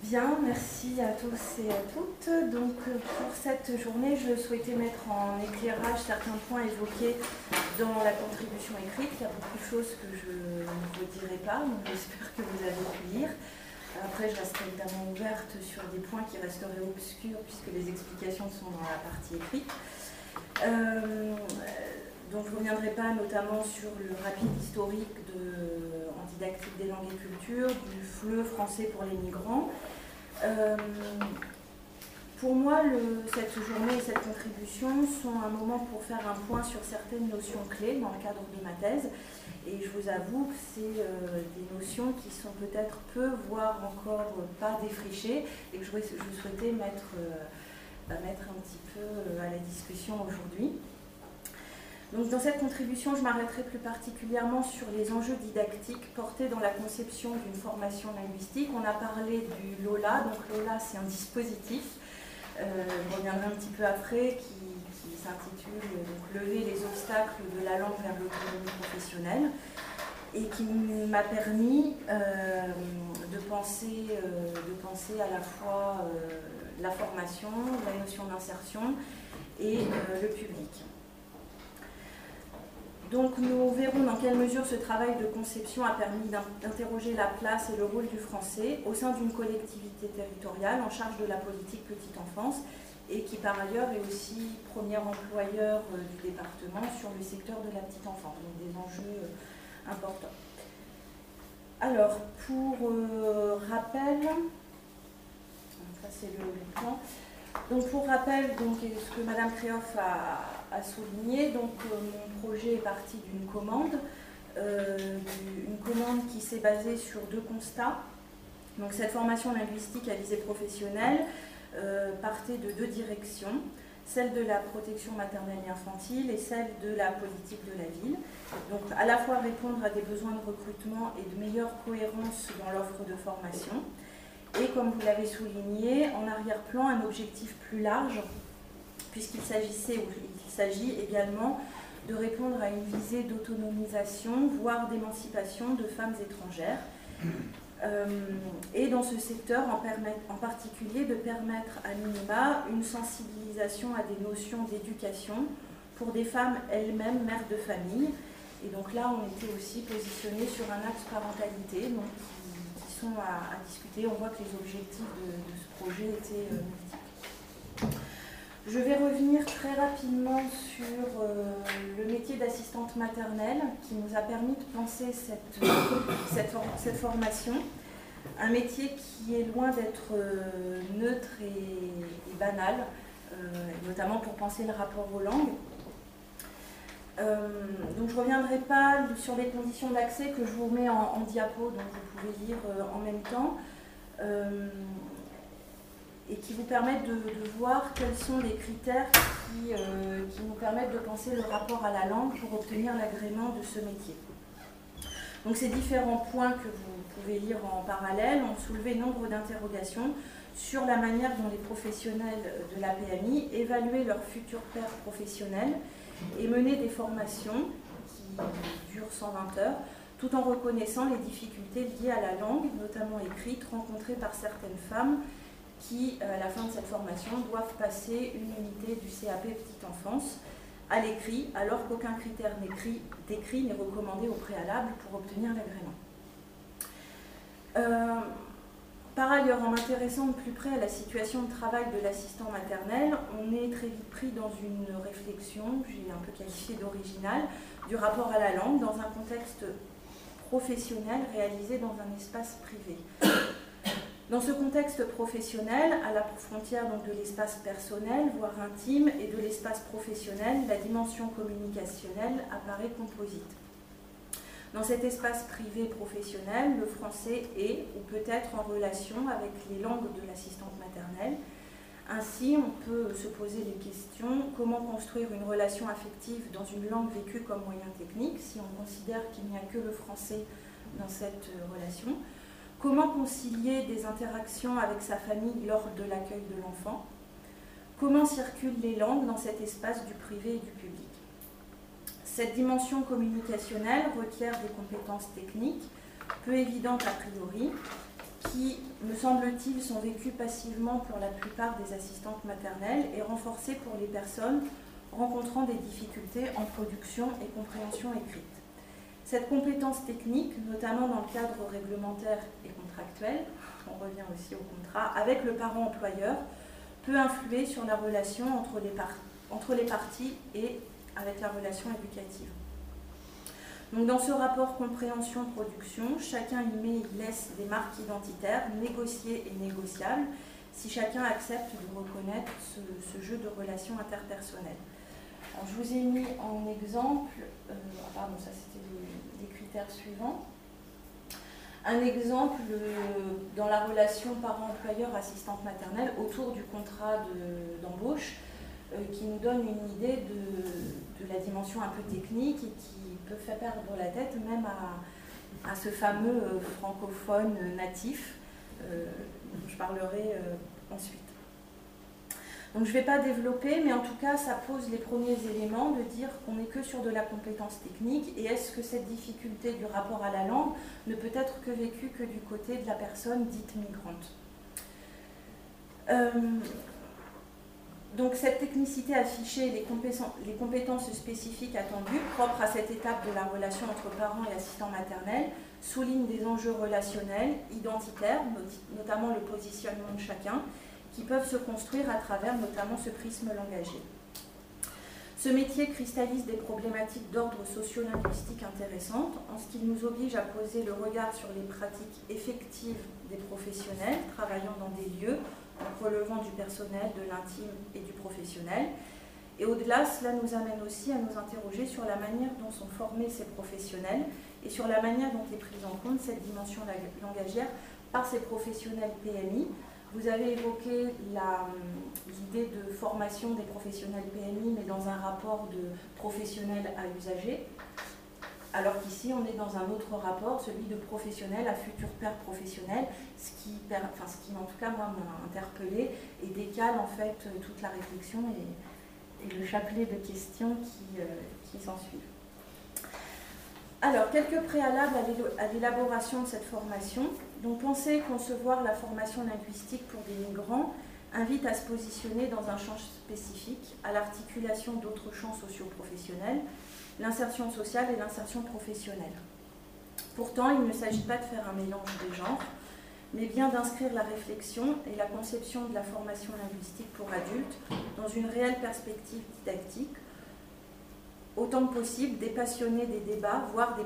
Bien, merci à tous et à toutes. Donc pour cette journée, je souhaitais mettre en éclairage certains points évoqués dans la contribution écrite. Il y a beaucoup de choses que je ne vous dirai pas, donc j'espère que vous avez pu lire. Après, je resterai évidemment ouverte sur des points qui resteraient obscurs puisque les explications sont dans la partie écrite. Donc je ne reviendrai pas notamment sur le rapide historique en didactique des langues et cultures, du FLE français pour les migrants. Pour moi, cette journée et cette contribution sont un moment pour faire un point sur certaines notions clés dans le cadre de ma thèse. Et je vous avoue que c'est des notions qui sont peut-être peu, voire encore pas défrichées, et que je souhaitais mettre un petit peu à la discussion aujourd'hui. Donc, dans cette contribution, je m'arrêterai plus particulièrement sur les enjeux didactiques portés dans la conception d'une formation linguistique. On a parlé du LOLA, donc LOLA c'est un dispositif, je reviendrai un petit peu après, qui s'intitule Lever les obstacles de la langue vers l'autonomie professionnelle, et qui m'a permis de penser à la fois la formation, la notion d'insertion et le public. Donc nous verrons dans quelle mesure ce travail de conception a permis d'interroger la place et le rôle du français au sein d'une collectivité territoriale en charge de la politique petite enfance et qui par ailleurs est aussi premier employeur du département sur le secteur de la petite enfance, donc des enjeux importants. Alors pour rappel, ça c'est le plan. Donc pour rappel, ce que Madame Créoff a souligné, donc mon projet est parti d'une commande, qui s'est basée sur deux constats. Donc cette formation linguistique à visée professionnelle partait de deux directions, celle de la protection maternelle et infantile et celle de la politique de la ville. Donc à la fois répondre à des besoins de recrutement et de meilleure cohérence dans l'offre de formation. Et comme vous l'avez souligné, en arrière-plan, un objectif plus large, puisqu'il s'agit également de répondre à une visée d'autonomisation, voire d'émancipation de femmes étrangères. Et dans ce secteur, en particulier, de permettre à minima une sensibilisation à des notions d'éducation pour des femmes elles-mêmes mères de famille. Et donc là, on était aussi positionné sur un axe parentalité, donc qui sont à discuter. On voit que les objectifs de ce projet étaient multiples. Je vais revenir très rapidement sur le métier d'assistante maternelle qui nous a permis de penser cette formation. Un métier qui est loin d'être neutre et banal, notamment pour penser le rapport aux langues. Donc je ne reviendrai pas sur les conditions d'accès que je vous remets en diapo, donc vous pouvez lire en même temps. Et qui vous permettent de voir quels sont les critères qui nous permettent de penser le rapport à la langue pour obtenir l'agrément de ce métier. Donc ces différents points que vous pouvez lire en parallèle ont soulevé nombre d'interrogations sur la manière dont les professionnels de la PMI évaluaient leurs futurs pairs professionnels et menaient des formations qui durent 120 heures, tout en reconnaissant les difficultés liées à la langue, notamment écrite, rencontrées par certaines femmes qui, à la fin de cette formation, doivent passer une unité du CAP Petite Enfance à l'écrit, alors qu'aucun critère d'écrit n'est recommandé au préalable pour obtenir l'agrément. Par ailleurs, en m'intéressant de plus près à la situation de travail de l'assistant maternel, on est très vite pris dans une réflexion, j'ai un peu qualifié d'originale, du rapport à la langue dans un contexte professionnel réalisé dans un espace privé. Dans ce contexte professionnel, à la frontière donc de l'espace personnel, voire intime, et de l'espace professionnel, la dimension communicationnelle apparaît composite. Dans cet espace privé professionnel, le français est ou peut être en relation avec les langues de l'assistante maternelle. Ainsi, on peut se poser les questions: comment construire une relation affective dans une langue vécue comme moyen technique, si on considère qu'il n'y a que le français dans cette relation? Comment concilier des interactions avec sa famille lors de l'accueil de l'enfant? Comment circulent les langues dans cet espace du privé et du public? Cette dimension communicationnelle requiert des compétences techniques peu évidentes a priori, qui, me semble-t-il, sont vécues passivement pour la plupart des assistantes maternelles et renforcées pour les personnes rencontrant des difficultés en production et compréhension écrite. Cette compétence technique, notamment dans le cadre réglementaire et contractuel, on revient aussi au contrat, avec le parent employeur, peut influer sur la relation entre les parties et avec la relation éducative. Donc dans ce rapport compréhension-production, chacun y met, il laisse des marques identitaires, négociées et négociables, si chacun accepte de reconnaître ce jeu de relations interpersonnelles. Alors, je vous ai mis en exemple, pardon, ça c'était les critères suivants. Un exemple dans la relation parent-employeur assistante maternelle autour du contrat d'embauche qui nous donne une idée de la dimension un peu technique et qui peut faire perdre la tête même à ce fameux francophone natif dont je parlerai ensuite. Donc je ne vais pas développer, mais en tout cas ça pose les premiers éléments de dire qu'on n'est que sur de la compétence technique et est-ce que cette difficulté du rapport à la langue ne peut être que vécue que du côté de la personne dite migrante. Donc cette technicité affichée, les compétences spécifiques attendues, propres à cette étape de la relation entre parents et assistants maternels, soulignent des enjeux relationnels, identitaires, notamment le positionnement de chacun, qui peuvent se construire à travers notamment ce prisme langagier. Ce métier cristallise des problématiques d'ordre socio-linguistique intéressantes, en ce qu'il nous oblige à poser le regard sur les pratiques effectives des professionnels travaillant dans des lieux relevant du personnel, de l'intime et du professionnel. Et au-delà, cela nous amène aussi à nous interroger sur la manière dont sont formés ces professionnels et sur la manière dont est prise en compte cette dimension langagière par ces professionnels PMI. Vous avez évoqué l'idée de formation des professionnels PMI, mais dans un rapport de professionnel à usager, alors qu'ici on est dans un autre rapport, celui de professionnel à futur père professionnel, ce qui en tout cas moi m'a interpellée et décale en fait toute la réflexion et le chapelet de questions qui s'ensuivent. Alors, quelques préalables à l'élaboration de cette formation. Donc, penser et concevoir la formation linguistique pour des migrants invite à se positionner dans un champ spécifique, à l'articulation d'autres champs socio-professionnels, l'insertion sociale et l'insertion professionnelle. Pourtant, il ne s'agit pas de faire un mélange des genres, mais bien d'inscrire la réflexion et la conception de la formation linguistique pour adultes dans une réelle perspective didactique, autant que possible dépassionner des débats, voire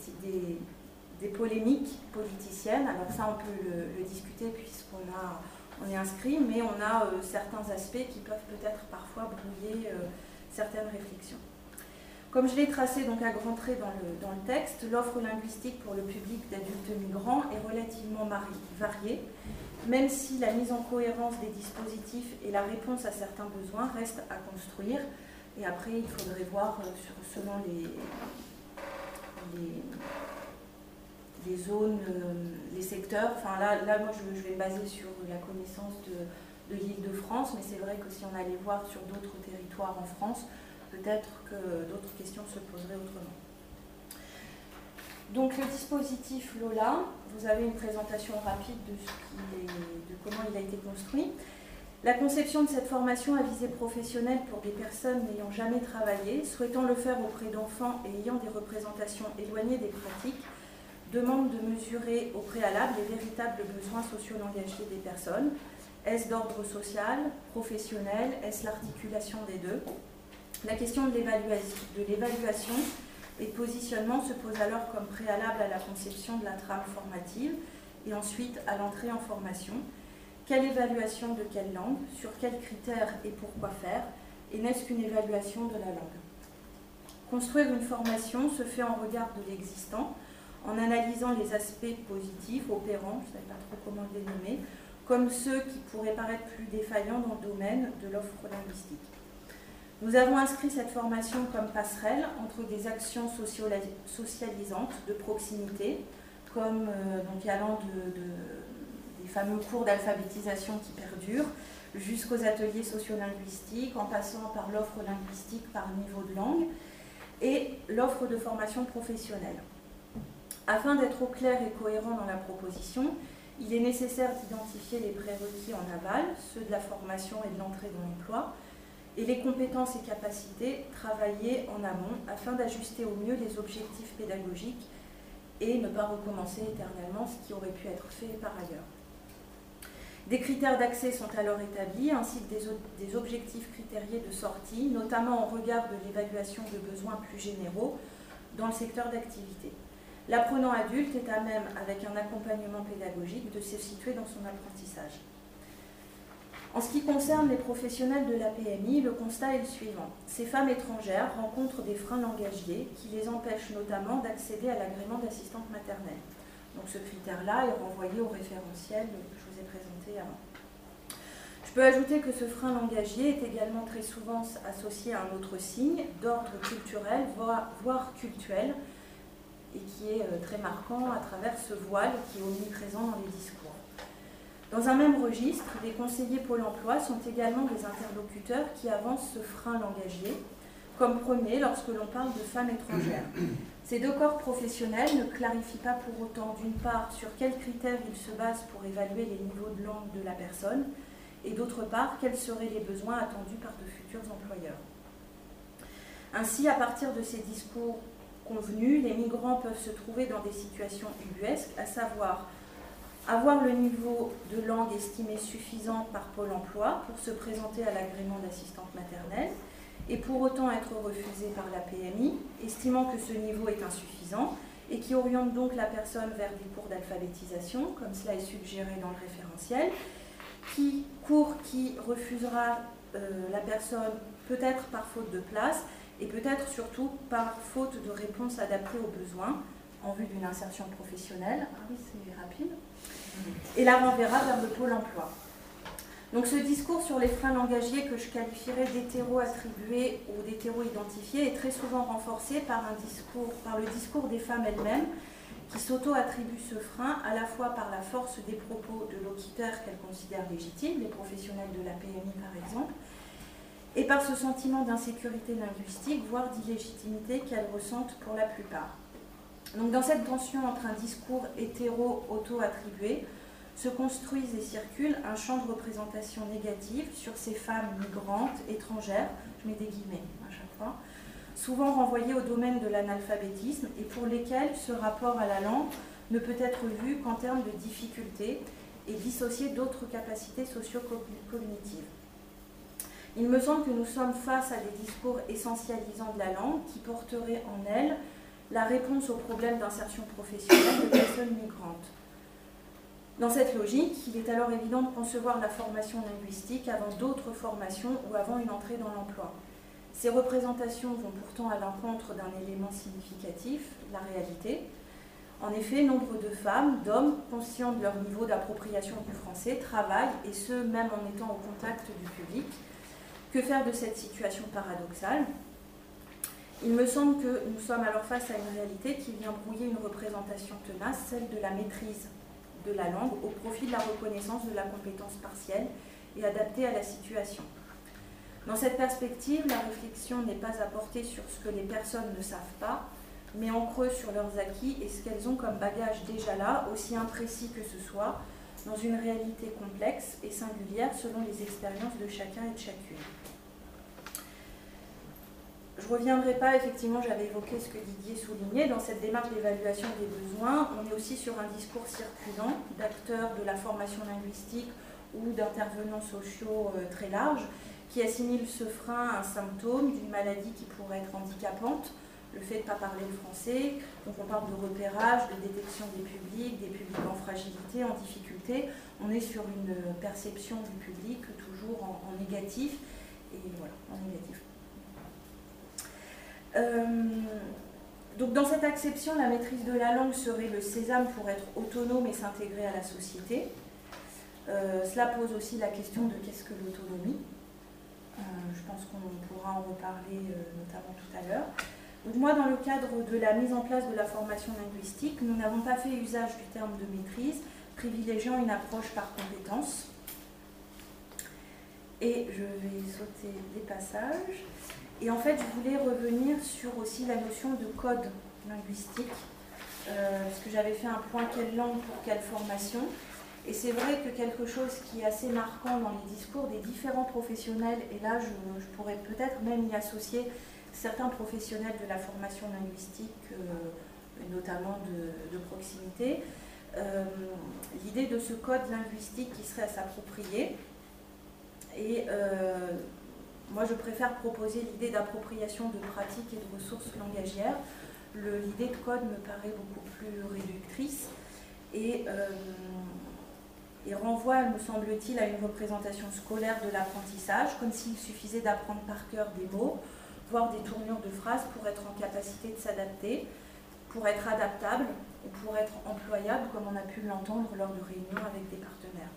des polémiques politiciennes. Alors ça, on peut le discuter puisqu'on est inscrit, mais on a certains aspects qui peuvent peut-être parfois brouiller certaines réflexions. Comme je l'ai tracé donc à grands traits dans le texte, l'offre linguistique pour le public d'adultes migrants est relativement variée, même si la mise en cohérence des dispositifs et la réponse à certains besoins restent à construire. Et après, il faudrait voir selon les zones, les secteurs. Enfin, là moi, je vais me baser sur la connaissance de l'Île-de-France, mais c'est vrai que si on allait voir sur d'autres territoires en France, peut-être que d'autres questions se poseraient autrement. Donc, le dispositif Lola, vous avez une présentation rapide de comment il a été construit. La conception de cette formation à visée professionnelle pour des personnes n'ayant jamais travaillé, souhaitant le faire auprès d'enfants et ayant des représentations éloignées des pratiques, demande de mesurer au préalable les véritables besoins socio-langagiers des personnes. Est-ce d'ordre social, professionnel? Est-ce l'articulation des deux? La question de l'évaluation et de positionnement se pose alors comme préalable à la conception de la trame formative et ensuite à l'entrée en formation. Quelle évaluation de quelle langue? Sur quels critères et pourquoi faire? Et n'est-ce qu'une évaluation de la langue? Construire une formation se fait en regard de l'existant, en analysant les aspects positifs, opérants, je ne sais pas trop comment les nommer, comme ceux qui pourraient paraître plus défaillants dans le domaine de l'offre linguistique. Nous avons inscrit cette formation comme passerelle entre des actions socialisantes de proximité, comme donc allant des fameux cours d'alphabétisation qui perdurent, jusqu'aux ateliers sociolinguistiques, en passant par l'offre linguistique par niveau de langue et l'offre de formation professionnelle. Afin d'être au clair et cohérent dans la proposition, il est nécessaire d'identifier les prérequis en aval, ceux de la formation et de l'entrée dans l'emploi, et les compétences et capacités travaillées en amont afin d'ajuster au mieux les objectifs pédagogiques et ne pas recommencer éternellement ce qui aurait pu être fait par ailleurs. Des critères d'accès sont alors établis, ainsi que des objectifs critériés de sortie, notamment au regard de l'évaluation de besoins plus généraux dans le secteur d'activité. L'apprenant adulte est à même, avec un accompagnement pédagogique, de se situer dans son apprentissage. En ce qui concerne les professionnels de la PMI, le constat est le suivant. Ces femmes étrangères rencontrent des freins langagiers qui les empêchent notamment d'accéder à l'agrément d'assistante maternelle. Donc ce critère-là est renvoyé au référentiel que je vous ai présenté avant. Je peux ajouter que ce frein langagier est également très souvent associé à un autre signe d'ordre culturel, voire cultuel, et qui est très marquant à travers ce voile qui est omniprésent dans les discours. Dans un même registre, les conseillers Pôle emploi sont également des interlocuteurs qui avancent ce frein langagier, comme premier lorsque l'on parle de femmes étrangères. Ces deux corps professionnels ne clarifient pas pour autant, d'une part, sur quels critères ils se basent pour évaluer les niveaux de langue de la personne, et d'autre part, quels seraient les besoins attendus par de futurs employeurs. Ainsi, à partir de ces discours convenus, les migrants peuvent se trouver dans des situations ubuesques, à savoir avoir le niveau de langue estimé suffisant par Pôle emploi pour se présenter à l'agrément d'assistante maternelle, et pour autant être refusé par la PMI, estimant que ce niveau est insuffisant et qui oriente donc la personne vers des cours d'alphabétisation, comme cela est suggéré dans le référentiel, cours qui refusera la personne peut-être par faute de place et peut-être surtout par faute de réponse adaptée aux besoins en vue d'une insertion professionnelle. Ah oui, c'est rapide. Et la renverra vers le Pôle emploi. Donc ce discours sur les freins langagiers que je qualifierais d'hétéro-attribués ou d'hétéro-identifiés est très souvent renforcé par le discours des femmes elles-mêmes qui s'auto-attribuent ce frein à la fois par la force des propos de locuteurs qu'elles considèrent légitimes, les professionnels de la PMI par exemple, et par ce sentiment d'insécurité linguistique, voire d'illégitimité qu'elles ressentent pour la plupart. Donc dans cette tension entre un discours hétéro-auto-attribué, se construisent et circulent un champ de représentation négative sur ces femmes migrantes, étrangères, je mets des guillemets à chaque fois, souvent renvoyées au domaine de l'analphabétisme et pour lesquelles ce rapport à la langue ne peut être vu qu'en termes de difficultés et dissocié d'autres capacités socio-cognitives. Il me semble que nous sommes face à des discours essentialisants de la langue qui porteraient en elles la réponse aux problèmes d'insertion professionnelle de personnes migrantes. Dans cette logique, il est alors évident de concevoir la formation linguistique avant d'autres formations ou avant une entrée dans l'emploi. Ces représentations vont pourtant à l'encontre d'un élément significatif, la réalité. En effet, nombre de femmes, d'hommes, conscients de leur niveau d'appropriation du français, travaillent, et ce, même en étant au contact du public. Que faire de cette situation paradoxale ? Il me semble que nous sommes alors face à une réalité qui vient brouiller une représentation tenace, celle de la maîtrise de la langue au profit de la reconnaissance de la compétence partielle et adaptée à la situation. Dans cette perspective, la réflexion n'est pas à porter sur ce que les personnes ne savent pas, mais en creux sur leurs acquis et ce qu'elles ont comme bagage déjà là, aussi imprécis que ce soit, dans une réalité complexe et singulière selon les expériences de chacun et de chacune. Je ne reviendrai pas, effectivement, j'avais évoqué ce que Didier soulignait, dans cette démarche d'évaluation des besoins, on est aussi sur un discours circulant d'acteurs de la formation linguistique ou d'intervenants sociaux très larges qui assimilent ce frein à un symptôme d'une maladie qui pourrait être handicapante, le fait de ne pas parler le français, donc on parle de repérage, de détection des publics en fragilité, en difficulté, on est sur une perception du public toujours en négatif, et voilà, en négatif. Donc dans cette acception, la maîtrise de la langue serait le sésame pour être autonome et s'intégrer à la société. Cela pose aussi la question de qu'est-ce que l'autonomie. Je pense qu'on pourra en reparler notamment tout à l'heure. Donc moi, dans le cadre de la mise en place de la formation linguistique, nous n'avons pas fait usage du terme de maîtrise, privilégiant une approche par compétence. Et je vais sauter des passages. Et en fait, je voulais revenir sur aussi la notion de code linguistique, parce que j'avais fait un point quelle langue pour quelle formation. Et c'est vrai que quelque chose qui est assez marquant dans les discours des différents professionnels, et là je pourrais peut-être même y associer certains professionnels de la formation linguistique, notamment de proximité, l'idée de ce code linguistique qui serait à s'approprier. Et moi je préfère proposer l'idée d'appropriation de pratiques et de ressources langagières. L'idée de code me paraît beaucoup plus réductrice et renvoie, me semble-t-il, à une représentation scolaire de l'apprentissage, comme s'il suffisait d'apprendre par cœur des mots, voire des tournures de phrases pour être en capacité de s'adapter, pour être adaptable ou pour être employable, comme on a pu l'entendre lors de réunions avec des partenaires.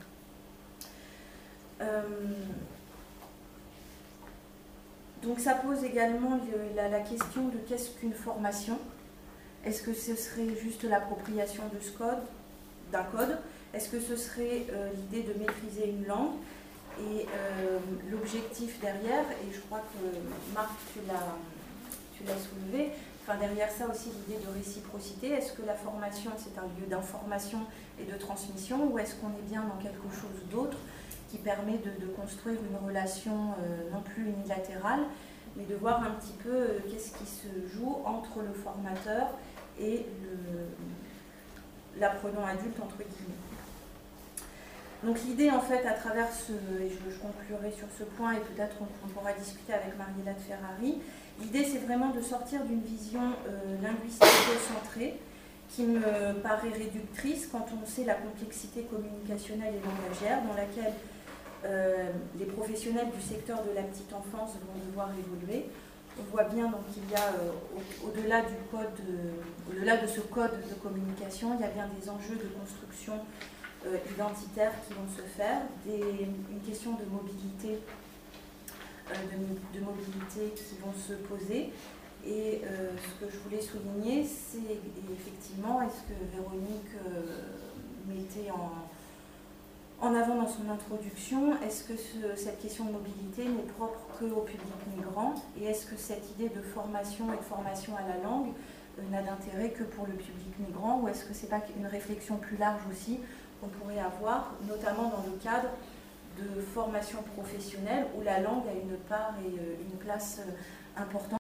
Donc ça pose également la question de qu'est-ce qu'une formation. Est-ce que ce serait juste l'appropriation de ce code, d'un code? Est-ce que ce serait l'idée de maîtriser une langue? Et l'objectif derrière, et je crois que Marc, tu l'as soulevé, enfin, derrière ça aussi l'idée de réciprocité. Est-ce que la formation c'est un lieu d'information et de transmission, ou est-ce qu'on est bien dans quelque chose d'autre qui permet de construire une relation non plus unilatérale, mais de voir un petit peu qu'est-ce qui se joue entre le formateur et l'apprenant adulte, entre guillemets. Donc l'idée, en fait, à travers et je conclurai sur ce point, et peut-être qu'on pourra discuter avec Mariella de Ferrari, l'idée c'est vraiment de sortir d'une vision linguistico-centrée qui me paraît réductrice quand on sait la complexité communicationnelle et langagière dans laquelle les professionnels du secteur de la petite enfance vont devoir évoluer. On voit bien donc qu'il y a, au-delà de ce code de communication, il y a bien des enjeux de construction identitaires qui vont se faire, une question de mobilité, qui vont se poser. Et ce que je voulais souligner, c'est effectivement, est-ce que Véronique mettait en avant dans son introduction, est-ce que cette question de mobilité n'est propre qu'au public migrant, et est-ce que cette idée de formation et de formation à la langue n'a d'intérêt que pour le public migrant, ou est-ce que ce n'est pas une réflexion plus large aussi qu'on pourrait avoir, notamment dans le cadre de formation professionnelle où la langue a une part et une place importante.